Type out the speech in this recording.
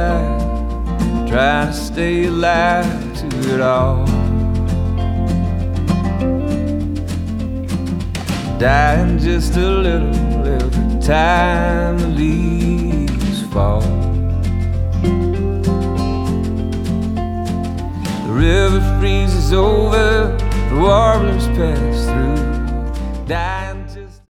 inside, trying to stay alive to it all. Dying just a little every time the leaves fall. The river freezes over, the warblers pass through, dying.